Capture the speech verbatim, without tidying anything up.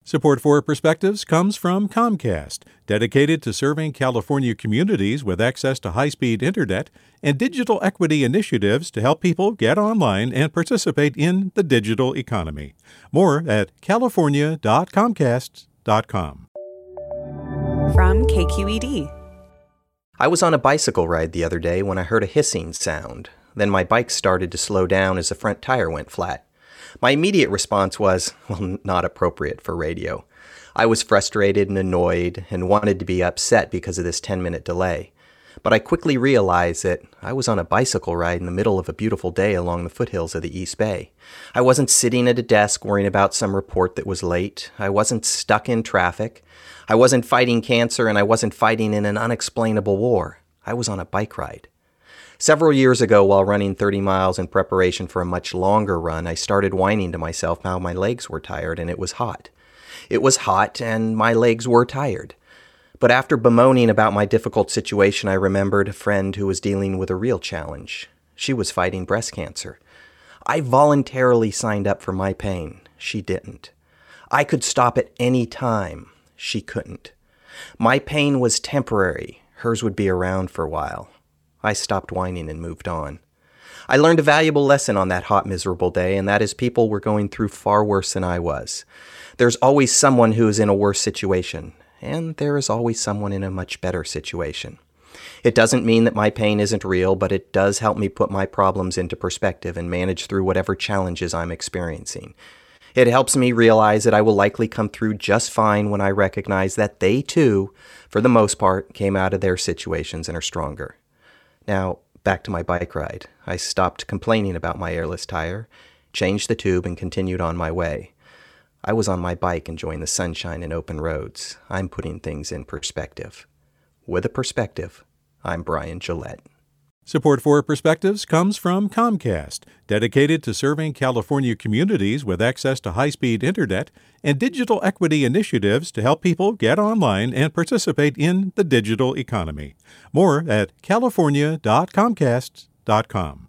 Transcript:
Support for Perspectives comes from Comcast, dedicated to serving California communities with access to high-speed internet and digital equity initiatives to help people get online and participate in the digital economy. More at california dot comcast dot com. From K Q E D. I was on a bicycle ride the other day when I heard a hissing sound. Then my bike started to slow down as the front tire went flat. My immediate response was, well, not appropriate for radio. I was frustrated and annoyed and wanted to be upset because of this ten-minute delay. But I quickly realized that I was on a bicycle ride in the middle of a beautiful day along the foothills of the East Bay. I wasn't sitting at a desk worrying about some report that was late. I wasn't stuck in traffic. I wasn't fighting cancer, and I wasn't fighting in an unexplainable war. I was on a bike ride. Several years ago, while running thirty miles in preparation for a much longer run, I started whining to myself how my legs were tired and it was hot. It was hot and my legs were tired. But after bemoaning about my difficult situation, I remembered a friend who was dealing with a real challenge. She was fighting breast cancer. I voluntarily signed up for my pain. She didn't. I could stop at any time. She couldn't. My pain was temporary. Hers would be around for a while. I stopped whining and moved on. I learned a valuable lesson on that hot, miserable day, and that is people were going through far worse than I was. There's always someone who is in a worse situation, and there is always someone in a much better situation. It doesn't mean that my pain isn't real, but it does help me put my problems into perspective and manage through whatever challenges I'm experiencing. It helps me realize that I will likely come through just fine when I recognize that they too, for the most part, came out of their situations and are stronger. Now, back to my bike ride. I stopped complaining about my airless tire, changed the tube, and continued on my way. I was on my bike enjoying the sunshine and open roads. I'm putting things in perspective. With a perspective, I'm Brian Gillette. Support for Perspectives comes from Comcast, dedicated to serving California communities with access to high-speed internet and digital equity initiatives to help people get online and participate in the digital economy. More at california dot comcast dot com.